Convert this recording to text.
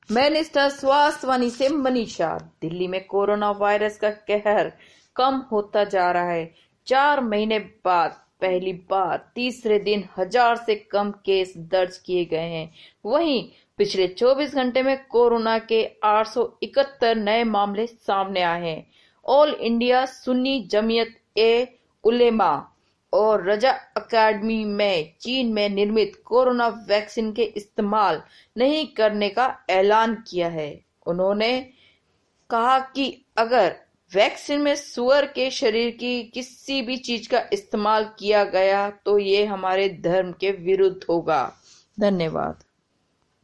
मैं निष्ठा स्वास्थ्यवाणी से मनीषा। दिल्ली में कोरोना वायरस का कहर कम होता जा रहा है। 4 महीने बाद पहली बार तीसरे दिन 1000 से कम केस दर्ज किए गए हैं। वहीं पिछले 24 घंटे में कोरोना के 871 नए मामले सामने आए हैं। ऑल इंडिया सुन्नी जमीयत ए उलेमा और रजा अकेडमी में चीन में निर्मित कोरोना वैक्सीन के इस्तेमाल नहीं करने का ऐलान किया है। उन्होंने कहा कि अगर वैक्सीन में सुअर के शरीर की किसी भी चीज का इस्तेमाल किया गया तो ये हमारे धर्म के विरुद्ध होगा। धन्यवाद।